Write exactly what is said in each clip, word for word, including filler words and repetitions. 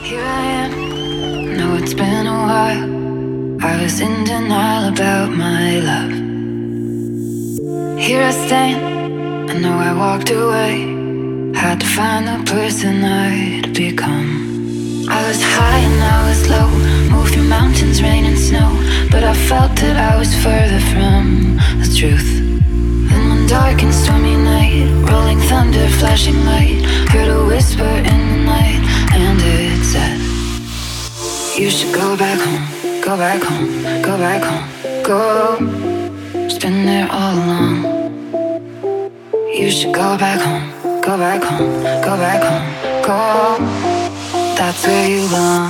Here I am, know it's been a while. I was in denial about my love. Here I stand, I know I walked away. Had to find the person I'd become. I was high and I was low, moved through mountains, rain and snow, but I felt that I was further from the truth. In one dark and stormy night, rolling thunder, flashing light, heard a whisper in the night, and it said, you should go back home, go back home, go back home, go. It's been there all along. You should go back home, go back home, go back home, go. That's where you belong.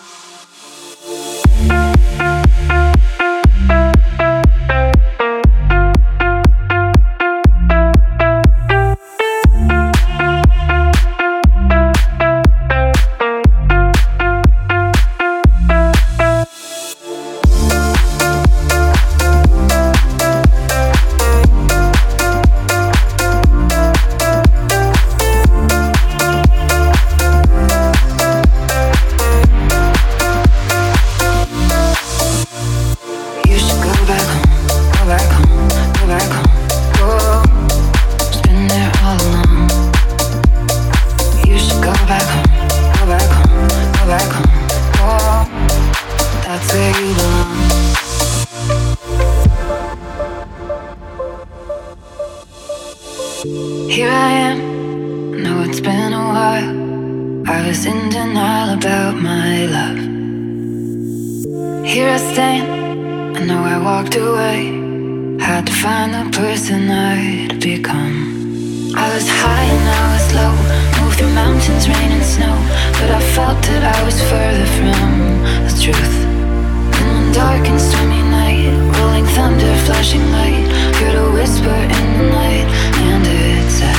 Here I am, know it's been a while. I was in denial about my love. Here I stand, I know I walked away. Had to find the person I'd become. I was high and I was low, moved through mountains, rain and snow, but I felt that I was further from the truth. In one dark and stormy night, rolling thunder, flashing light, heard a whisper in the night, and it said,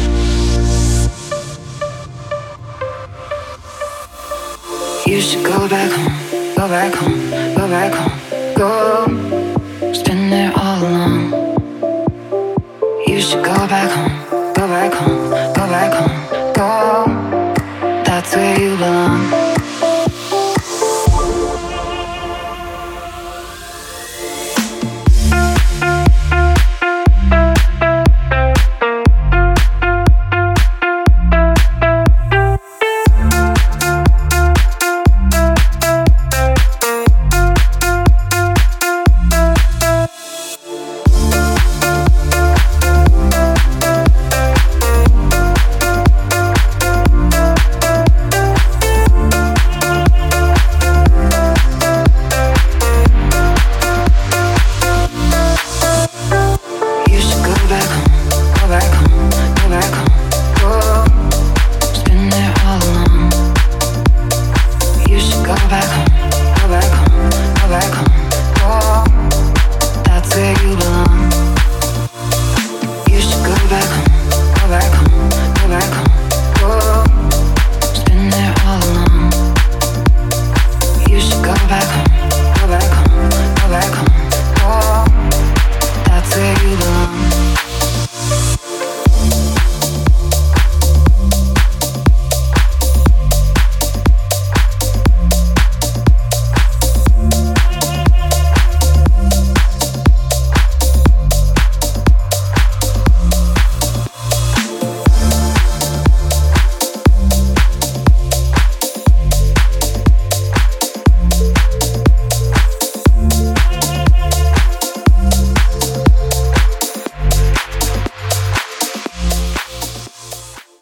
you should go back home, go back home, go back home, go. It's been there all along. You should go back home, go back home, go back home, go. That's where you belong.